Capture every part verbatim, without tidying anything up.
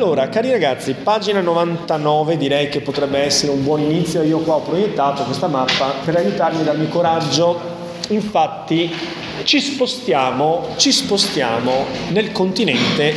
Allora, cari ragazzi, pagina novantanove direi che potrebbe essere un buon inizio. Io qua ho proiettato questa mappa per aiutarmi a darmi coraggio. Infatti ci spostiamo, ci spostiamo nel continente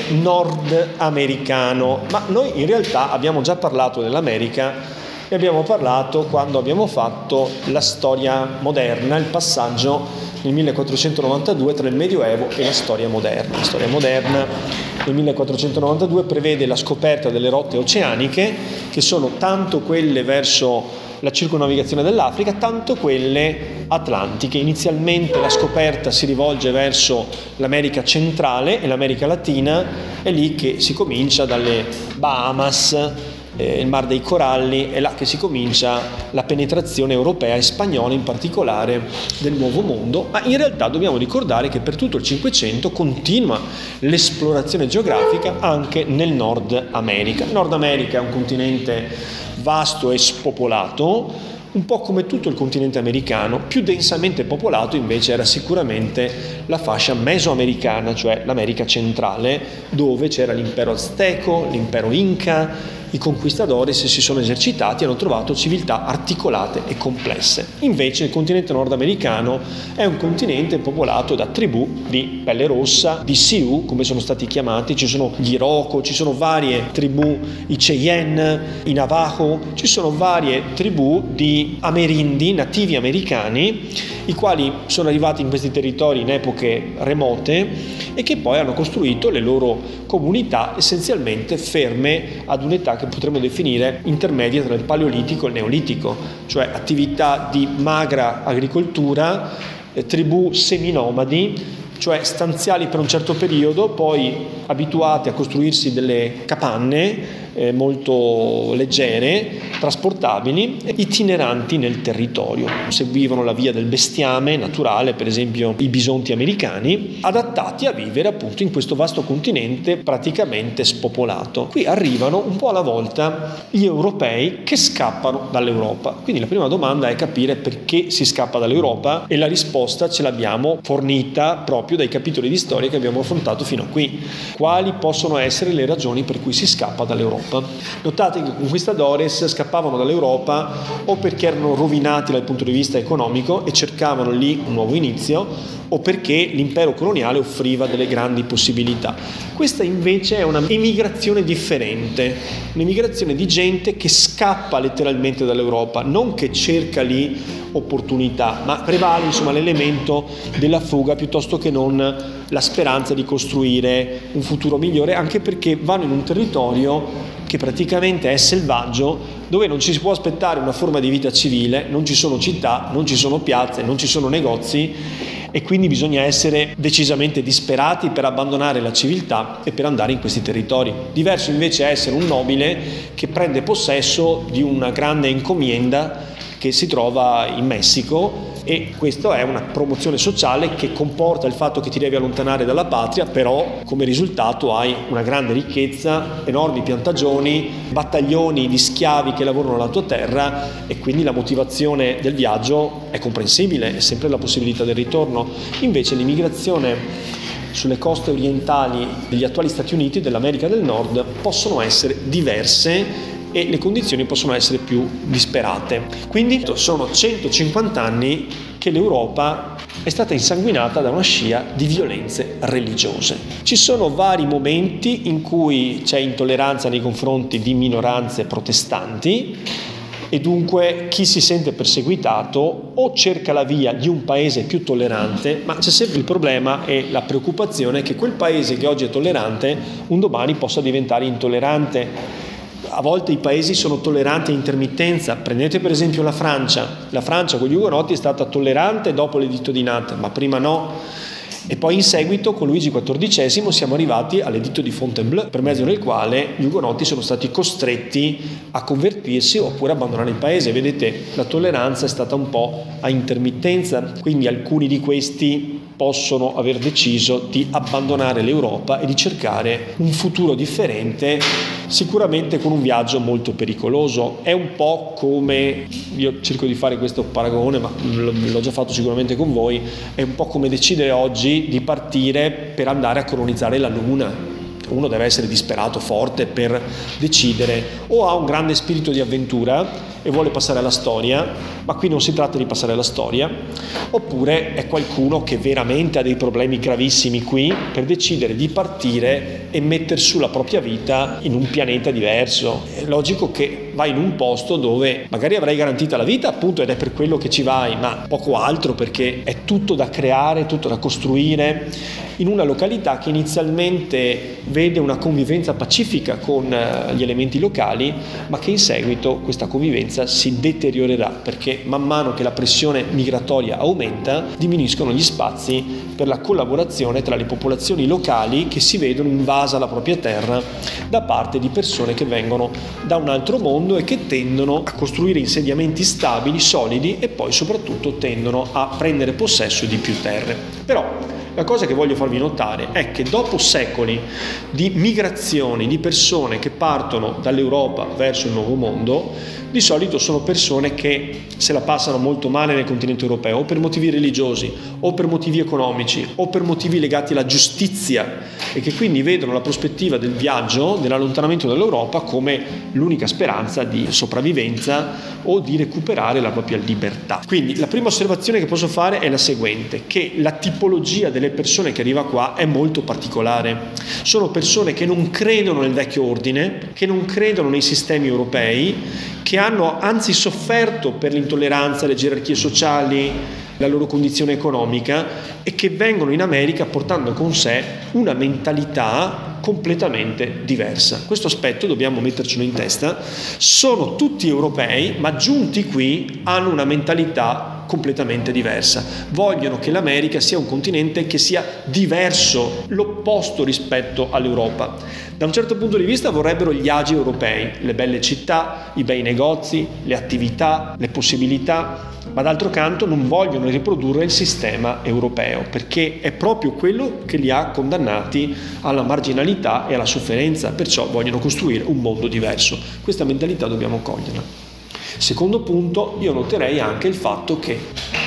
nordamericano, ma noi in realtà abbiamo già parlato dell'America e abbiamo parlato quando abbiamo fatto la storia moderna, il passaggio nel millequattrocentonovantadue tra il Medioevo e la storia moderna. La storia moderna nel millequattrocentonovantadue prevede la scoperta delle rotte oceaniche, che sono tanto quelle verso la circonnavigazione dell'Africa, tanto quelle atlantiche. Inizialmente la scoperta si rivolge verso l'America centrale e l'America Latina, è lì che si comincia dalle Bahamas, eh, il Mar dei Coralli, è là che si comincia la penetrazione europea e spagnola in particolare del Nuovo Mondo, ma in realtà dobbiamo ricordare che per tutto il Cinquecento continua l'esplorazione geografica anche nel Nord America. Il Nord America è un continente vasto e spopolato, un po' come tutto il continente americano. Più densamente popolato invece era sicuramente la fascia mesoamericana, cioè l'America centrale, dove c'era l'impero azteco, l'impero inca. I conquistadores si sono esercitati e hanno trovato civiltà articolate e complesse. Invece il continente nordamericano è un continente popolato da tribù di pelle rossa, di Sioux, come sono stati chiamati. Ci sono gli Iroquois, ci sono varie tribù, i Cheyenne, i Navajo, ci sono varie tribù di amerindi, nativi americani, i quali sono arrivati in questi territori in epoche remote e che poi hanno costruito le loro comunità essenzialmente ferme ad un'età che potremmo definire intermedia tra il Paleolitico e il Neolitico, cioè attività di magra agricoltura, eh, tribù seminomadi, cioè stanziali per un certo periodo, poi abituati a costruirsi delle capanne eh, molto leggere, trasportabili, itineranti nel territorio. Seguivano la via del bestiame naturale, per esempio i bisonti americani, adattati a vivere appunto in questo vasto continente praticamente spopolato. Qui arrivano un po' alla volta gli europei che scappano dall'Europa. Quindi la prima domanda è capire perché si scappa dall'Europa, e la risposta ce l'abbiamo fornita proprio dai capitoli di storia che abbiamo affrontato fino a qui. Quali possono essere le ragioni per cui si scappa dall'Europa? Notate che i conquistadores scappavano dall'Europa o perché erano rovinati dal punto di vista economico e cercavano lì un nuovo inizio, o perché l'impero coloniale offriva delle grandi possibilità. Questa invece è una emigrazione differente, un'emigrazione di gente che scappa letteralmente dall'Europa, non che cerca lì opportunità, ma prevale insomma l'elemento della fuga piuttosto che non la speranza di costruire un futuro migliore, anche perché vanno in un territorio che praticamente è selvaggio, dove non ci si può aspettare una forma di vita civile, non ci sono città, non ci sono piazze, non ci sono negozi, e quindi bisogna essere decisamente disperati per abbandonare la civiltà e per andare in questi territori. Diverso invece è essere un nobile che prende possesso di una grande encomienda che si trova in Messico, e questa è una promozione sociale che comporta il fatto che ti devi allontanare dalla patria, però come risultato hai una grande ricchezza, enormi piantagioni, battaglioni di schiavi che lavorano alla tua terra, e quindi la motivazione del viaggio è comprensibile, è sempre la possibilità del ritorno. Invece l'immigrazione sulle coste orientali degli attuali Stati Uniti, dell'America del Nord, possono essere diverse e le condizioni possono essere più disperate. Quindi sono centocinquanta anni che l'Europa è stata insanguinata da una scia di violenze religiose. Ci sono vari momenti in cui c'è intolleranza nei confronti di minoranze protestanti, e dunque chi si sente perseguitato o cerca la via di un paese più tollerante, ma c'è sempre il problema e la preoccupazione che quel paese che oggi è tollerante un domani possa diventare intollerante. A volte i paesi sono tolleranti a intermittenza. Prendete per esempio la Francia. La Francia con gli Ugonotti è stata tollerante dopo l'editto di Nantes, ma prima no. E poi in seguito con Luigi quattordicesimo siamo arrivati all'editto di Fontainebleau, per mezzo del quale gli Ugonotti sono stati costretti a convertirsi oppure abbandonare il paese. Vedete, la tolleranza è stata un po' a intermittenza, quindi alcuni di questi possono aver deciso di abbandonare l'Europa e di cercare un futuro differente, sicuramente con un viaggio molto pericoloso. È un po' come, io cerco di fare questo paragone, ma l'ho già fatto sicuramente con voi, è un po' come decidere oggi di partire per andare a colonizzare la Luna. uno deve essere disperato, forte per decidere, o ha un grande spirito di avventura e vuole passare alla storia, ma qui non si tratta di passare alla storia, oppure è qualcuno che veramente ha dei problemi gravissimi qui per decidere di partire e mettere su la propria vita in un pianeta diverso. È logico che vai in un posto dove magari avrai garantita la vita, appunto, ed è per quello che ci vai, ma poco altro, perché è tutto da creare, tutto da costruire, in una località che inizialmente vede una convivenza pacifica con gli elementi locali, ma che in seguito questa convivenza si deteriorerà, perché man mano che la pressione migratoria aumenta diminuiscono gli spazi per la collaborazione tra le popolazioni locali che si vedono invasa la propria terra da parte di persone che vengono da un altro mondo e che tendono a costruire insediamenti stabili, solidi, e poi soprattutto tendono a prendere possesso di più terre. Però la cosa che voglio farvi notare è che dopo secoli di migrazioni di persone che partono dall'Europa verso il Nuovo Mondo, di solito sono persone che se la passano molto male nel continente europeo, o per motivi religiosi, o per motivi economici, o per motivi legati alla giustizia, e che quindi vedono la prospettiva del viaggio, dell'allontanamento dall'Europa, come l'unica speranza di sopravvivenza o di recuperare la propria libertà. Quindi la prima osservazione che posso fare è la seguente, che la tipologia delle persone che arriva qua è molto particolare. Sono persone che non credono nel vecchio ordine, che non credono nei sistemi europei, che hanno anzi sofferto per l'intolleranza, le gerarchie sociali, la loro condizione economica, e che vengono in America portando con sé una mentalità completamente diversa. Questo aspetto dobbiamo mettercelo in testa. Sono tutti europei, ma giunti qui hanno una mentalità completamente diversa. Vogliono che l'America sia un continente che sia diverso, l'opposto rispetto all'Europa. Da un certo punto di vista vorrebbero gli agi europei, le belle città, i bei negozi, le attività, le possibilità, ma d'altro canto non vogliono riprodurre il sistema europeo, perché è proprio quello che li ha condannati alla marginalità e alla sofferenza, perciò vogliono costruire un mondo diverso. Questa mentalità dobbiamo coglierla. Secondo punto, io noterei anche il fatto che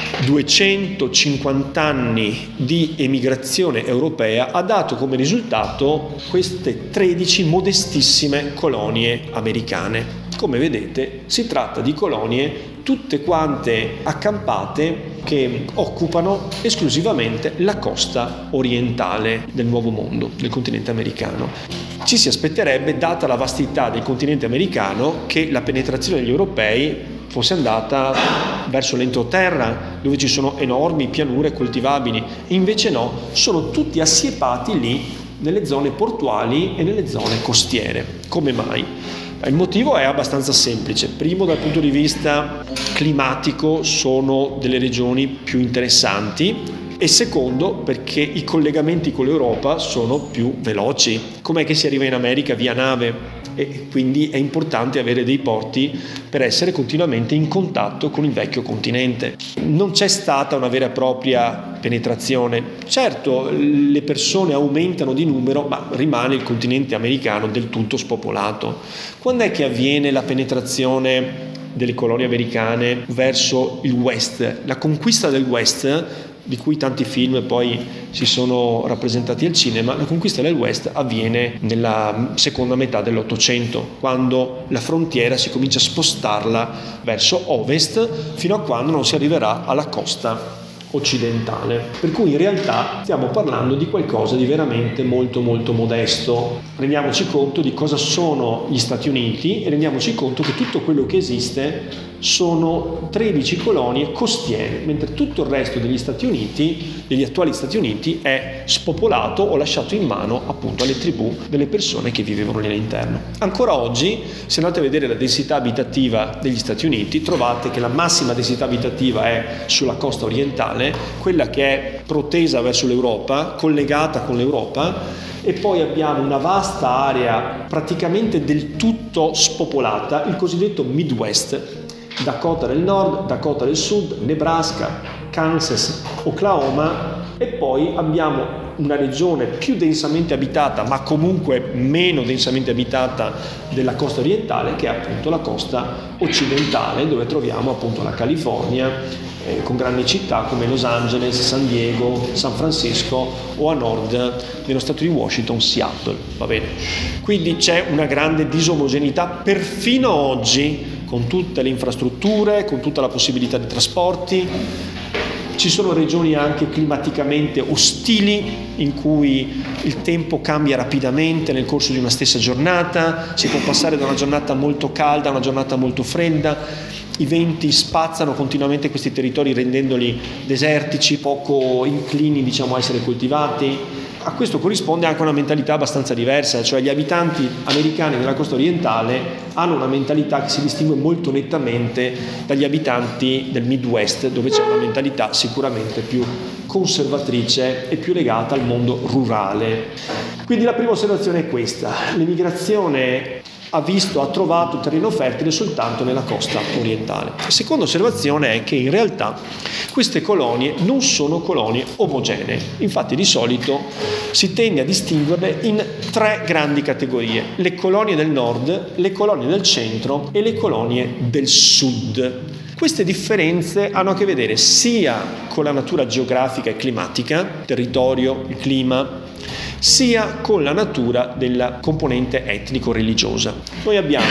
duecentocinquanta anni di emigrazione europea ha dato come risultato queste tredici modestissime colonie americane. Come vedete, si tratta di colonie tutte quante accampate che occupano esclusivamente la costa orientale del Nuovo Mondo, del continente americano. Ci si aspetterebbe, data la vastità del continente americano, che la penetrazione degli europei fosse andata verso l'entroterra, dove ci sono enormi pianure coltivabili, e invece no, sono tutti assiepati lì nelle zone portuali e nelle zone costiere. Come mai? Il motivo è abbastanza semplice. Primo, dal punto di vista climatico sono delle regioni più interessanti, e secondo, perché i collegamenti con l'Europa sono più veloci. Com'è che si arriva in America? Via nave. E quindi è importante avere dei porti per essere continuamente in contatto con il vecchio continente. Non c'è stata una vera e propria penetrazione. Certo, le persone aumentano di numero, ma rimane il continente americano del tutto spopolato. Quando è che avviene la penetrazione delle colonie americane verso il West? La conquista del West, di cui tanti film poi si sono rappresentati al cinema, la conquista del West avviene nella seconda metà dell'Ottocento, quando la frontiera si comincia a spostarla verso ovest, fino a quando non si arriverà alla costa occidentale. Per cui in realtà stiamo parlando di qualcosa di veramente molto molto modesto. Rendiamoci conto di cosa sono gli Stati Uniti e rendiamoci conto che tutto quello che esiste sono tredici colonie costiere, mentre tutto il resto degli Stati Uniti, degli attuali Stati Uniti, è spopolato o lasciato in mano appunto alle tribù delle persone che vivevano lì all'interno. Ancora oggi, se andate a vedere la densità abitativa degli Stati Uniti, trovate che la massima densità abitativa è sulla costa orientale, quella che è protesa verso l'Europa, collegata con l'Europa, e poi abbiamo una vasta area praticamente del tutto spopolata, il cosiddetto Midwest, Dakota del Nord, Dakota del Sud, Nebraska, Kansas, Oklahoma, e poi abbiamo una regione più densamente abitata, ma comunque meno densamente abitata della costa orientale, che è appunto la costa occidentale, dove troviamo appunto la California eh, con grandi città come Los Angeles, San Diego, San Francisco o a nord nello stato di Washington, Seattle. Va bene? Quindi c'è una grande disomogeneità perfino oggi, con tutte le infrastrutture, con tutta la possibilità di trasporti. Ci sono regioni anche climaticamente ostili, in cui il tempo cambia rapidamente nel corso di una stessa giornata, si può passare da una giornata molto calda a una giornata molto fredda, i venti spazzano continuamente questi territori rendendoli desertici, poco inclini, diciamo, a essere coltivati. A questo corrisponde anche una mentalità abbastanza diversa, cioè gli abitanti americani della costa orientale hanno una mentalità che si distingue molto nettamente dagli abitanti del Midwest, dove c'è una mentalità sicuramente più conservatrice e più legata al mondo rurale. Quindi la prima osservazione è questa: l'emigrazione ha visto, ha trovato terreno fertile soltanto nella costa orientale. La seconda osservazione è che in realtà queste colonie non sono colonie omogenee. Infatti di solito si tende a distinguerle in tre grandi categorie: le colonie del nord, le colonie del centro e le colonie del sud. Queste differenze hanno a che vedere sia con la natura geografica e climatica, territorio, il clima, sia con la natura della componente etnico-religiosa. Noi abbiamo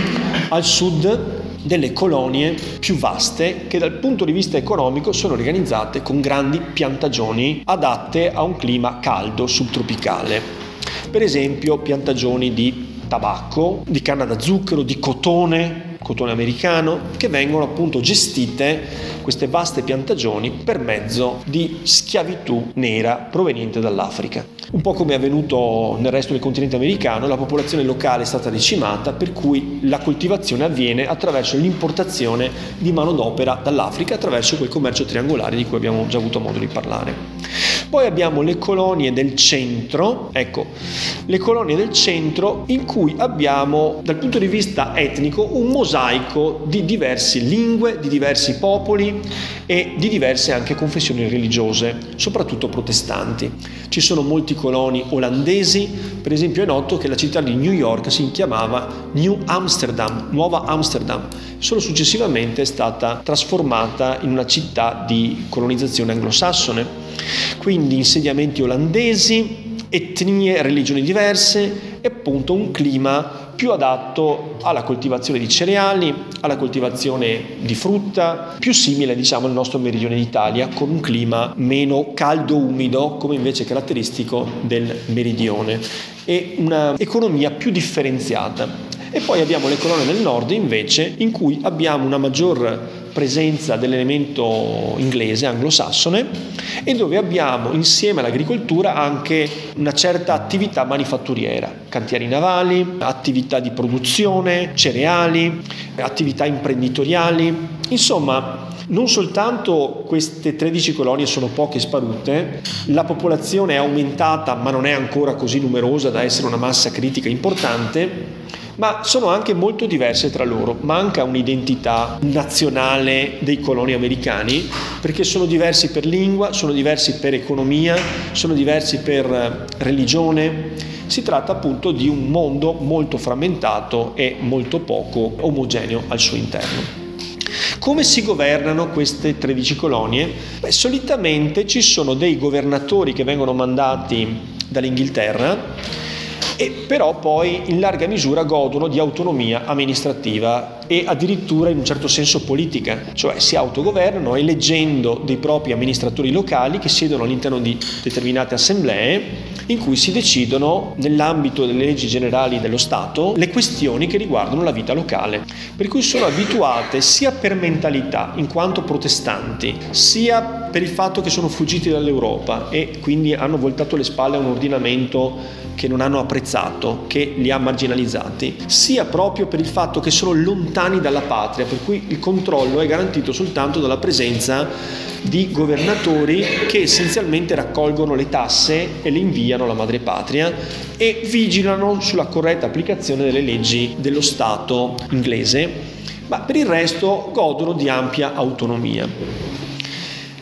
al sud delle colonie più vaste che dal punto di vista economico sono organizzate con grandi piantagioni adatte a un clima caldo subtropicale. Per esempio piantagioni di tabacco, di canna da zucchero, di cotone, cotone americano, che vengono appunto gestite, queste vaste piantagioni, per mezzo di schiavitù nera proveniente dall'Africa. Un po' come è avvenuto nel resto del continente americano, la popolazione locale è stata decimata, per cui la coltivazione avviene attraverso l'importazione di manodopera dall'Africa, attraverso quel commercio triangolare di cui abbiamo già avuto modo di parlare. Poi abbiamo le colonie del centro, ecco, le colonie del centro in cui abbiamo dal punto di vista etnico un mosaico di diverse lingue, di diversi popoli e di diverse anche confessioni religiose, soprattutto protestanti. Ci sono molti coloni olandesi, per esempio è noto che la città di New York si chiamava New Amsterdam, Nuova Amsterdam, solo successivamente è stata trasformata in una città di colonizzazione anglosassone. Quindi insediamenti olandesi, etnie e religioni diverse e appunto un clima più adatto alla coltivazione di cereali, alla coltivazione di frutta, più simile diciamo al nostro meridione d'Italia, con un clima meno caldo-umido come invece caratteristico del meridione e un'economia più differenziata. E poi abbiamo le colonie del nord invece, in cui abbiamo una maggior presenza dell'elemento inglese, anglosassone, e dove abbiamo insieme all'agricoltura anche una certa attività manifatturiera, cantieri navali, attività di produzione, cereali, attività imprenditoriali, insomma. Non soltanto queste tredici colonie sono poche e sparute, la popolazione è aumentata ma non è ancora così numerosa da essere una massa critica importante, ma sono anche molto diverse tra loro. Manca un'identità nazionale dei coloni americani, perché sono diversi per lingua, sono diversi per economia, sono diversi per religione. Si tratta appunto di un mondo molto frammentato e molto poco omogeneo al suo interno. Come si governano queste tredici colonie? Beh, solitamente ci sono dei governatori che vengono mandati dall'Inghilterra e però poi in larga misura godono di autonomia amministrativa e addirittura in un certo senso politica, cioè si autogovernano eleggendo dei propri amministratori locali che siedono all'interno di determinate assemblee in cui si decidono, nell'ambito delle leggi generali dello Stato, le questioni che riguardano la vita locale, per cui sono abituate sia per mentalità, in quanto protestanti, sia per il fatto che sono fuggiti dall'Europa e quindi hanno voltato le spalle a un ordinamento che non hanno apprezzato, che li ha marginalizzati, sia proprio per il fatto che sono lontani dalla patria, per cui il controllo è garantito soltanto dalla presenza di governatori che essenzialmente raccolgono le tasse e le inviano alla madrepatria e vigilano sulla corretta applicazione delle leggi dello Stato inglese, ma per il resto godono di ampia autonomia.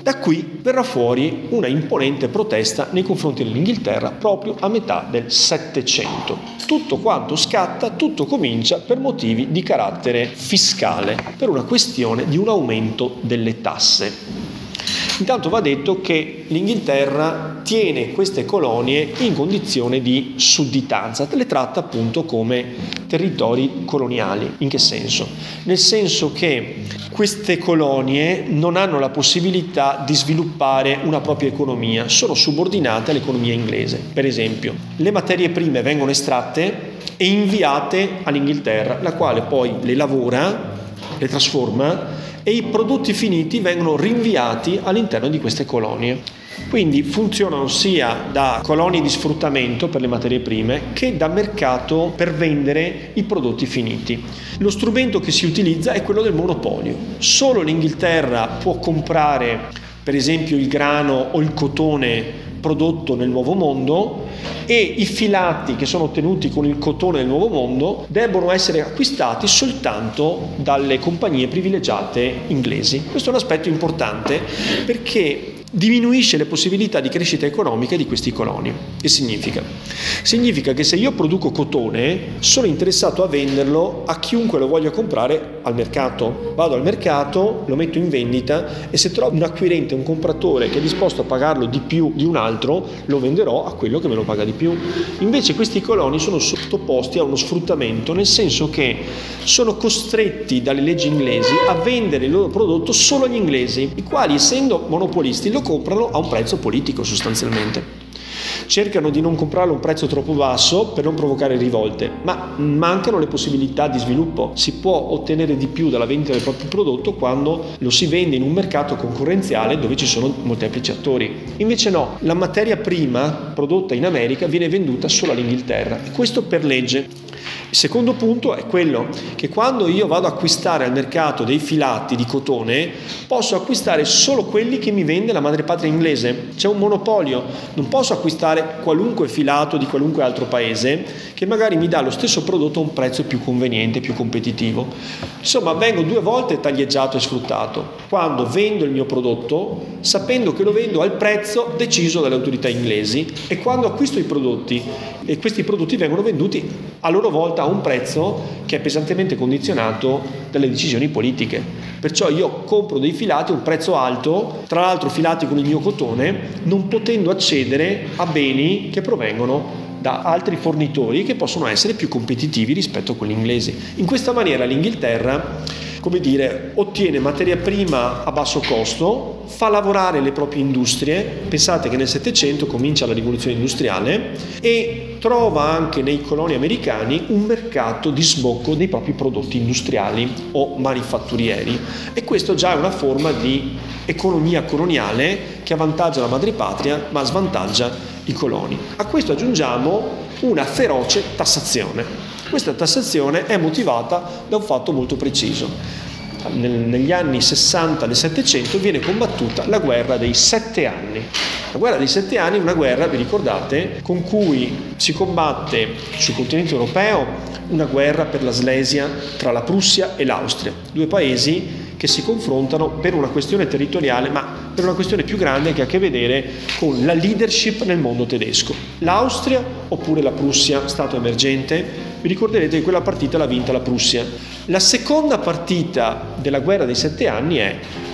Da qui verrà fuori una imponente protesta nei confronti dell'Inghilterra proprio a metà del Settecento. Tutto quanto scatta, tutto comincia per motivi di carattere fiscale, per una questione di un aumento delle tasse. Intanto va detto che l'Inghilterra tiene queste colonie in condizione di sudditanza, le tratta appunto come territori coloniali. In che senso? Nel senso che queste colonie non hanno la possibilità di sviluppare una propria economia, sono subordinate all'economia inglese. Per esempio, le materie prime vengono estratte e inviate all'Inghilterra, la quale poi le lavora, le trasforma e i prodotti finiti vengono rinviati all'interno di queste colonie. Quindi funzionano sia da colonie di sfruttamento per le materie prime che da mercato per vendere i prodotti finiti. Lo strumento che si utilizza è quello del monopolio. Solo l'Inghilterra può comprare, per esempio, il grano o il cotone prodotto nel Nuovo Mondo, e i filati che sono ottenuti con il cotone del Nuovo Mondo debbono essere acquistati soltanto dalle compagnie privilegiate inglesi. Questo è un aspetto importante perché diminuisce le possibilità di crescita economica di questi coloni. Che significa? Significa che se io produco cotone sono interessato a venderlo a chiunque lo voglia comprare al mercato. Vado al mercato, lo metto in vendita e se trovo un acquirente, un compratore che è disposto a pagarlo di più di un altro, lo venderò a quello che me lo paga di più. Invece questi coloni sono sottoposti a uno sfruttamento, nel senso che sono costretti dalle leggi inglesi a vendere il loro prodotto solo agli inglesi, i quali, essendo monopolisti, lo comprano a un prezzo politico sostanzialmente. Cercano di non comprarlo a un prezzo troppo basso per non provocare rivolte, ma mancano le possibilità di sviluppo. Si può ottenere di più dalla vendita del proprio prodotto quando lo si vende in un mercato concorrenziale dove ci sono molteplici attori. Invece no, la materia prima prodotta in America viene venduta solo all'Inghilterra, e questo per legge. Il secondo punto è quello che quando io vado ad acquistare al mercato dei filati di cotone posso acquistare solo quelli che mi vende la madrepatria inglese. C'è un monopolio, non posso acquistare qualunque filato di qualunque altro paese che magari mi dà lo stesso prodotto a un prezzo più conveniente, più competitivo. Insomma, vengo due volte taglieggiato e sfruttato quando vendo il mio prodotto sapendo che lo vendo al prezzo deciso dalle autorità inglesi, e quando acquisto i prodotti e questi prodotti vengono venduti a loro volta a un prezzo che è pesantemente condizionato dalle decisioni politiche. Perciò io compro dei filati a un prezzo alto, tra l'altro filati con il mio cotone, non potendo accedere a beni che provengono da altri fornitori che possono essere più competitivi rispetto a quelli inglesi. In questa maniera l'Inghilterra, come dire, ottiene materia prima a basso costo, fa lavorare le proprie industrie. Pensate che nel Settecento comincia la rivoluzione industriale e trova anche nei coloni americani un mercato di sbocco dei propri prodotti industriali o manifatturieri, e questo già è una forma di economia coloniale che avvantaggia la madrepatria ma svantaggia i coloni. A questo aggiungiamo una feroce tassazione. Questa tassazione è motivata da un fatto molto preciso. Nel, negli anni sessanta del Settecento viene combattuta la guerra dei sette anni. La guerra dei sette anni è una guerra, vi ricordate, con cui si combatte sul continente europeo una guerra per la Slesia tra la Prussia e l'Austria, due paesi che si confrontano per una questione territoriale, ma per una questione più grande che ha a che vedere con la leadership nel mondo tedesco. L'Austria oppure la Prussia, stato emergente? Vi ricorderete che quella partita l'ha vinta la Prussia. La seconda partita della guerra dei sette anni è: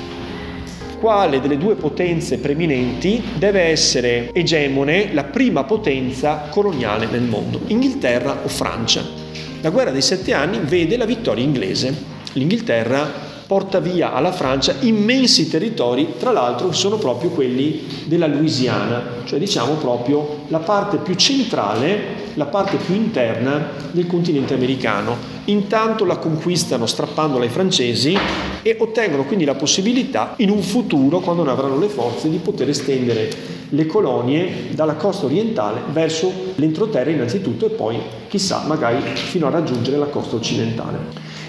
quale delle due potenze preminenti deve essere egemone, la prima potenza coloniale nel mondo, Inghilterra o Francia? La guerra dei sette anni vede la vittoria inglese. L'Inghilterra porta via alla Francia immensi territori, tra l'altro sono proprio quelli della Louisiana, cioè diciamo proprio la parte più centrale, la parte più interna del continente americano. Intanto la conquistano strappandola ai francesi e ottengono quindi la possibilità in un futuro, quando ne avranno le forze, di poter estendere le colonie dalla costa orientale verso l'entroterra innanzitutto e poi chissà magari fino a raggiungere la costa occidentale.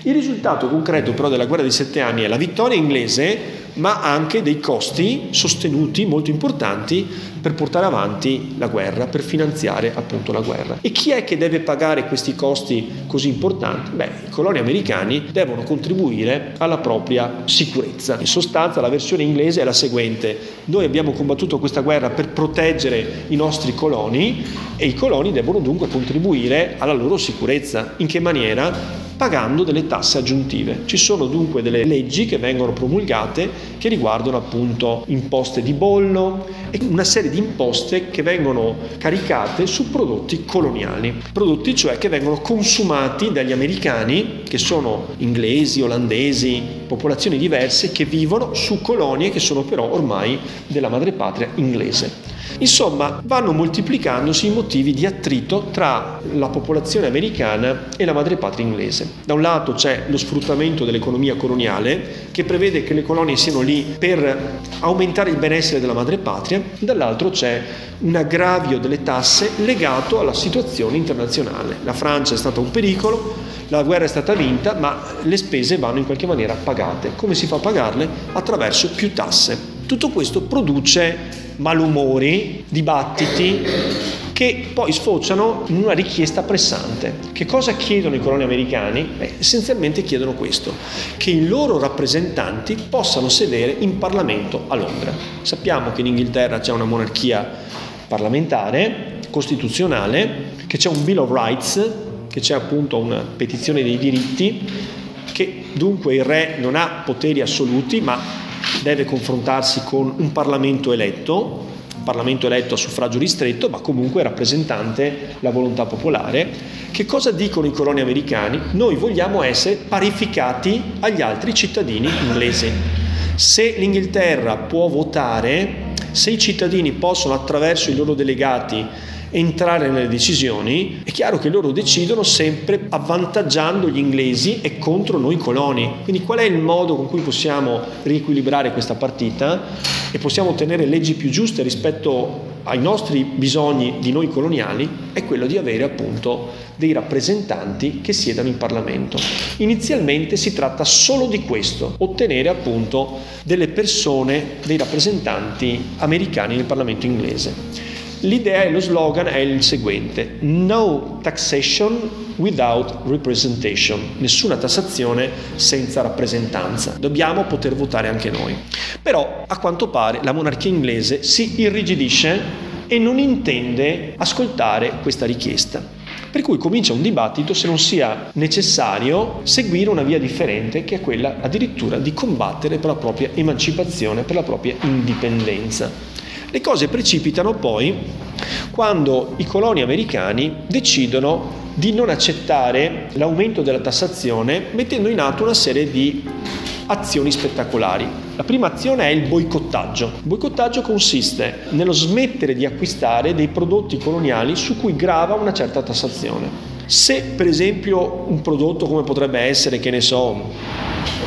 Il risultato concreto però della guerra dei sette anni è la vittoria inglese, ma anche dei costi sostenuti molto importanti per portare avanti la guerra, per finanziare appunto la guerra. E chi è che deve pagare questi costi così importanti? Beh, i coloni americani devono contribuire alla propria sicurezza. In sostanza la versione inglese è la seguente: noi abbiamo combattuto questa guerra per proteggere i nostri coloni e i coloni devono dunque contribuire alla loro sicurezza. In che maniera? Pagando delle tasse aggiuntive. Ci sono dunque delle leggi che vengono promulgate che riguardano appunto imposte di bollo e una serie di imposte che vengono caricate su prodotti coloniali, prodotti cioè che vengono consumati dagli americani, che sono inglesi, olandesi, popolazioni diverse che vivono su colonie che sono però ormai della madrepatria inglese. Insomma, vanno moltiplicandosi i motivi di attrito tra la popolazione americana e la madrepatria inglese. Da un lato c'è lo sfruttamento dell'economia coloniale, che prevede che le colonie siano lì per aumentare il benessere della madrepatria, dall'altro c'è un aggravio delle tasse legato alla situazione internazionale. La Francia è stata un pericolo, la guerra è stata vinta, ma le spese vanno in qualche maniera pagate. Come si fa a pagarle? Attraverso più tasse. Tutto questo produce malumori, dibattiti che poi sfociano in una richiesta pressante. Che cosa chiedono i coloni americani? Beh, essenzialmente chiedono questo: che i loro rappresentanti possano sedere in Parlamento a Londra. Sappiamo che in Inghilterra c'è una monarchia parlamentare, costituzionale, che c'è un Bill of Rights, che c'è appunto una petizione dei diritti, che dunque il re non ha poteri assoluti, ma deve confrontarsi con un Parlamento eletto, un Parlamento eletto a suffragio ristretto, ma comunque rappresentante la volontà popolare. Che cosa dicono i coloni americani? Noi vogliamo essere parificati agli altri cittadini inglesi. Se l'Inghilterra può votare, se i cittadini possono attraverso i loro delegati entrare nelle decisioni, è chiaro che loro decidono sempre avvantaggiando gli inglesi e contro noi coloni. Quindi qual è il modo con cui possiamo riequilibrare questa partita e possiamo ottenere leggi più giuste rispetto ai nostri bisogni di noi coloniali? È quello di avere appunto dei rappresentanti che siedano in Parlamento. Inizialmente si tratta solo di questo, ottenere appunto delle persone, dei rappresentanti americani nel Parlamento inglese. L'idea e lo slogan è il seguente: no taxation without representation. Nessuna tassazione senza rappresentanza. Dobbiamo poter votare anche noi. Però a quanto pare la monarchia inglese si irrigidisce e non intende ascoltare questa richiesta. Per cui comincia un dibattito se non sia necessario seguire una via differente, che è quella addirittura di combattere per la propria emancipazione, per la propria indipendenza. Le cose precipitano poi quando i coloni americani decidono di non accettare l'aumento della tassazione, mettendo in atto una serie di azioni spettacolari. La prima azione è il boicottaggio. Il boicottaggio consiste nello smettere di acquistare dei prodotti coloniali su cui grava una certa tassazione. Se per esempio un prodotto come potrebbe essere, che ne so,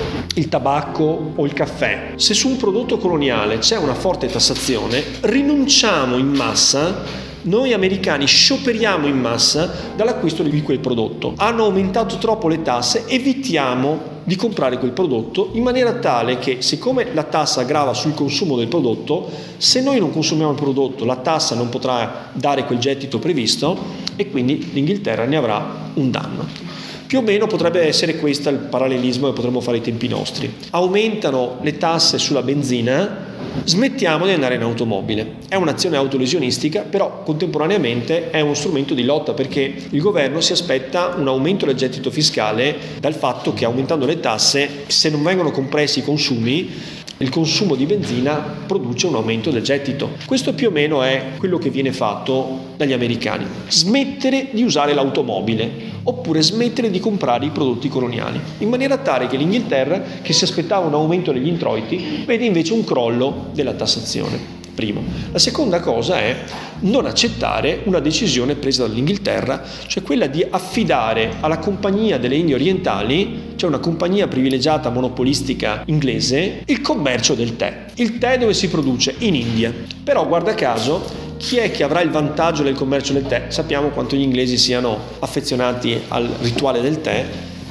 il tabacco o il caffè, se su un prodotto coloniale c'è una forte tassazione, rinunciamo in massa, noi americani scioperiamo in massa dall'acquisto di quel prodotto. Hanno aumentato troppo le tasse, evitiamo di comprare quel prodotto, in maniera tale che, siccome la tassa grava sul consumo del prodotto, se noi non consumiamo il prodotto, la tassa non potrà dare quel gettito previsto e quindi l'Inghilterra ne avrà un danno. Più o meno potrebbe essere questo il parallelismo che potremmo fare ai tempi nostri. Aumentano le tasse sulla benzina, smettiamo di andare in automobile. È un'azione autolesionistica, però contemporaneamente è uno strumento di lotta, perché il governo si aspetta un aumento del gettito fiscale dal fatto che, aumentando le tasse, se non vengono compressi i consumi, il consumo di benzina produce un aumento del gettito. Questo più o meno è quello che viene fatto dagli americani. Smettere di usare l'automobile oppure smettere di comprare i prodotti coloniali, in maniera tale che l'Inghilterra, che si aspettava un aumento degli introiti, vede invece un crollo della tassazione. Primo. La seconda cosa è non accettare una decisione presa dall'Inghilterra, cioè quella di affidare alla Compagnia delle Indie Orientali, cioè una compagnia privilegiata monopolistica inglese, il commercio del tè. Il tè dove si produce? In India. Però guarda caso, chi è che avrà il vantaggio del commercio del tè? Sappiamo quanto gli inglesi siano affezionati al rituale del tè.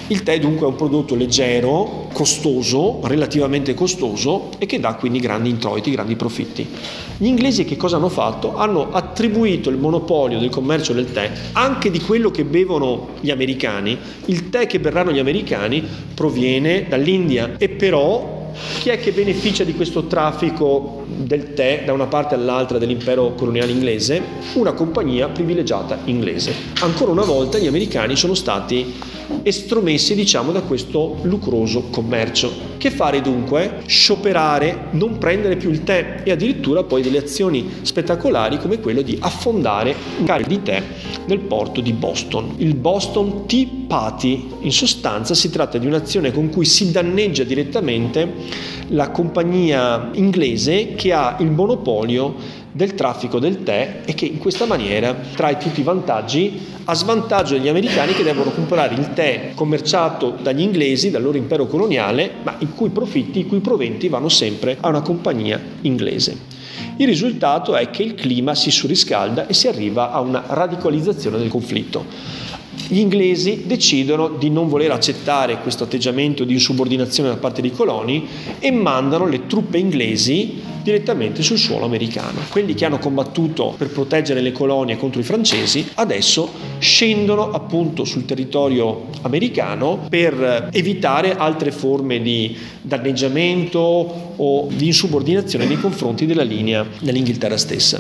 Il tè dunque è un prodotto leggero, costoso, relativamente costoso e che dà quindi grandi introiti, grandi profitti. Gli inglesi che cosa hanno fatto? Hanno attribuito il monopolio del commercio del tè, anche di quello che bevono gli americani. Il tè che berranno gli americani proviene dall'India e però chi è che beneficia di questo traffico del tè da una parte all'altra dell'impero coloniale inglese? Una compagnia privilegiata inglese. Ancora una volta gli americani sono stati estromessi, diciamo, da questo lucroso commercio. Che fare dunque? Scioperare, non prendere più il tè e addirittura poi delle azioni spettacolari come quello di affondare un carico di tè nel porto di Boston. Il Boston Tea Party, in sostanza si tratta di un'azione con cui si danneggia direttamente la compagnia inglese che ha il monopolio del traffico del tè e che in questa maniera trae tutti i vantaggi a svantaggio degli americani che devono comprare il tè commerciato dagli inglesi, dal loro impero coloniale, ma i cui profitti, i cui proventi vanno sempre a una compagnia inglese. Il risultato è che il clima si surriscalda e si arriva a una radicalizzazione del conflitto. Gli inglesi decidono di non voler accettare questo atteggiamento di insubordinazione da parte dei coloni e mandano le truppe inglesi direttamente sul suolo americano. Quelli che hanno combattuto per proteggere le colonie contro i francesi adesso scendono appunto sul territorio americano per evitare altre forme di danneggiamento o di insubordinazione nei confronti della linea dell'Inghilterra stessa.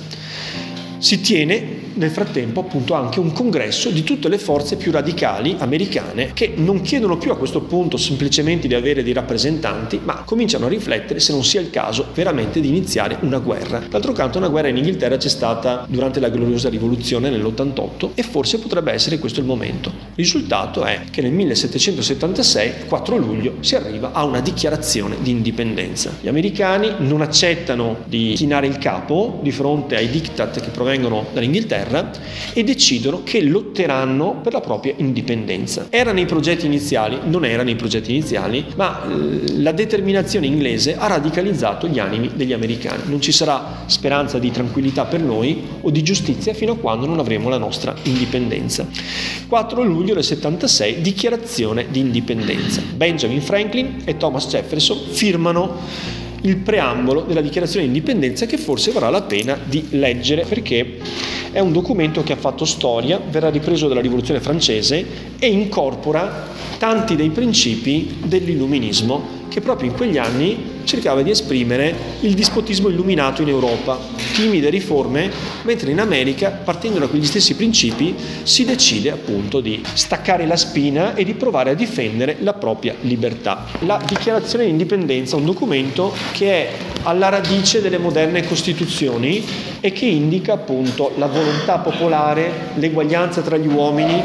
Si tiene nel frattempo appunto anche un congresso di tutte le forze più radicali americane che non chiedono più a questo punto semplicemente di avere dei rappresentanti, ma cominciano a riflettere se non sia il caso veramente di iniziare una guerra. D'altro canto una guerra in Inghilterra c'è stata durante la gloriosa rivoluzione nell'ottantotto e forse potrebbe essere questo il momento. Il risultato è che nel millesettecentosettantasei, quattro luglio, si arriva a una dichiarazione di indipendenza. Gli americani non accettano di chinare il capo di fronte ai diktat che provengono dall'Inghilterra e decidono che lotteranno per la propria indipendenza. Era nei progetti iniziali? Non era nei progetti iniziali, ma la determinazione inglese ha radicalizzato gli animi degli americani. Non ci sarà speranza di tranquillità per noi o di giustizia fino a quando non avremo la nostra indipendenza. quattro luglio del settantasei, dichiarazione di indipendenza. Benjamin Franklin e Thomas Jefferson firmano il preambolo della dichiarazione di indipendenza, che forse varrà la pena di leggere perché è un documento che ha fatto storia, verrà ripreso dalla rivoluzione francese e incorpora tanti dei principi dell'illuminismo che proprio in quegli anni cercava di esprimere il dispotismo illuminato in Europa, timide riforme, mentre in America, partendo da quegli stessi principi, si decide appunto di staccare la spina e di provare a difendere la propria libertà. La dichiarazione di indipendenza è un documento che è alla radice delle moderne costituzioni e che indica appunto la volontà popolare, l'eguaglianza tra gli uomini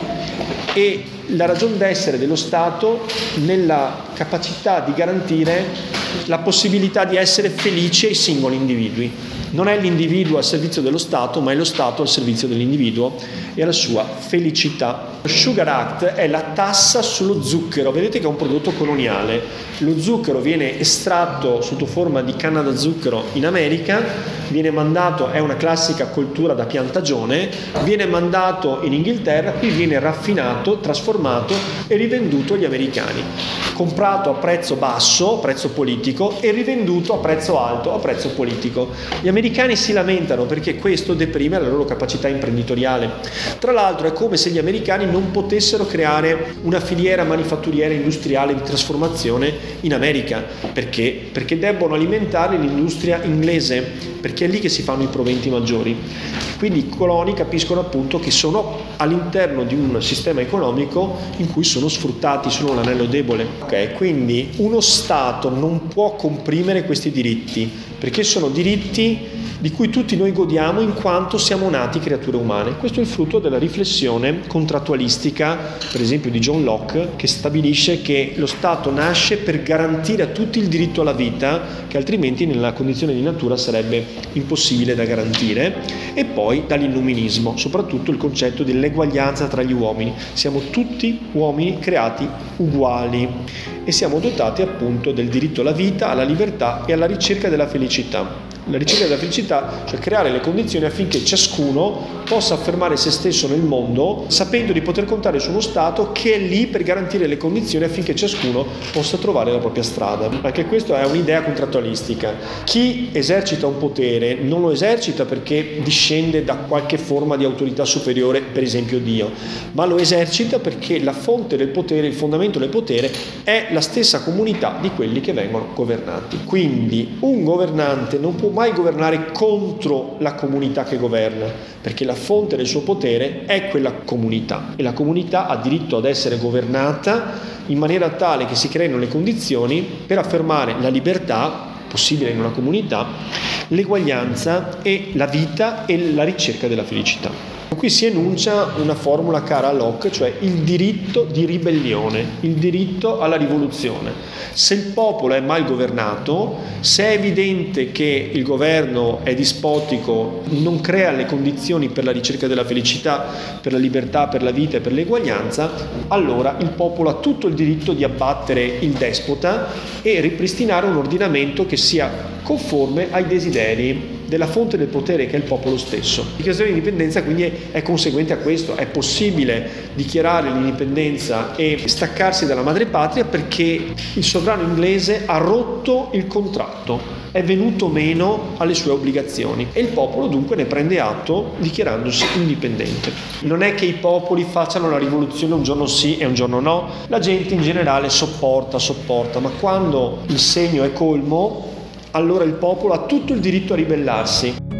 e la ragion d'essere dello Stato nella capacità di garantire la possibilità di essere felici ai singoli individui. Non è l'individuo al servizio dello Stato, ma è lo Stato al servizio dell'individuo e alla sua felicità. Lo Sugar Act è la tassa sullo zucchero. Vedete che è un prodotto coloniale. Lo zucchero viene estratto sotto forma di canna da zucchero in America, viene mandato, è una classica coltura da piantagione, viene mandato in Inghilterra, qui viene raffinato, trasformato e rivenduto agli americani. Comprato a prezzo basso, prezzo politico, e rivenduto a prezzo alto, a prezzo politico. Gli americani si lamentano perché questo deprime la loro capacità imprenditoriale. Tra l'altro è come se gli americani non potessero creare una filiera manifatturiera industriale di trasformazione in America. Perché? Perché debbono alimentare l'industria inglese, perché è lì che si fanno i proventi maggiori. Quindi i coloni capiscono appunto che sono all'interno di un sistema economico in cui sono sfruttati, sono l'anello debole. Ok, quindi uno Stato non può comprimere questi diritti, perché sono diritti di cui tutti noi godiamo in quanto siamo nati creature umane. Questo è il frutto della riflessione contrattualistica, per esempio di John Locke, che stabilisce che lo Stato nasce per garantire a tutti il diritto alla vita, che altrimenti nella condizione di natura sarebbe impossibile da garantire, e poi dall'illuminismo, soprattutto il concetto dell'eguaglianza tra gli uomini. Siamo tutti uomini creati uguali e siamo dotati appunto del diritto alla vita, alla libertà e alla ricerca della felicità. La ricerca della felicità, cioè creare le condizioni affinché ciascuno possa affermare se stesso nel mondo, sapendo di poter contare su uno Stato che è lì per garantire le condizioni affinché ciascuno possa trovare la propria strada. Anche questa è un'idea contrattualistica. Chi esercita un potere non lo esercita perché discende da qualche forma di autorità superiore, per esempio Dio, ma lo esercita perché la fonte del potere, il fondamento del potere è la stessa comunità di quelli che vengono governati. Quindi un governante non può mai governare contro la comunità che governa, perché la fonte del suo potere è quella comunità e la comunità ha diritto ad essere governata in maniera tale che si creino le condizioni per affermare la libertà possibile in una comunità, l'eguaglianza e la vita e la ricerca della felicità. Qui si enuncia una formula cara a Locke, cioè il diritto di ribellione, il diritto alla rivoluzione. Se il popolo è mal governato, se è evidente che il governo è dispotico, non crea le condizioni per la ricerca della felicità, per la libertà, per la vita e per l'eguaglianza, allora il popolo ha tutto il diritto di abbattere il despota e ripristinare un ordinamento che sia conforme ai desideri della fonte del potere che è il popolo stesso. La dichiarazione di indipendenza quindi è, è conseguente a questo. È possibile dichiarare l'indipendenza e staccarsi dalla madrepatria perché il sovrano inglese ha rotto il contratto, è venuto meno alle sue obbligazioni e il popolo dunque ne prende atto dichiarandosi indipendente. Non è che i popoli facciano la rivoluzione un giorno sì e un giorno no, la gente in generale sopporta, sopporta, ma quando il segno è colmo, allora il popolo ha tutto il diritto a ribellarsi.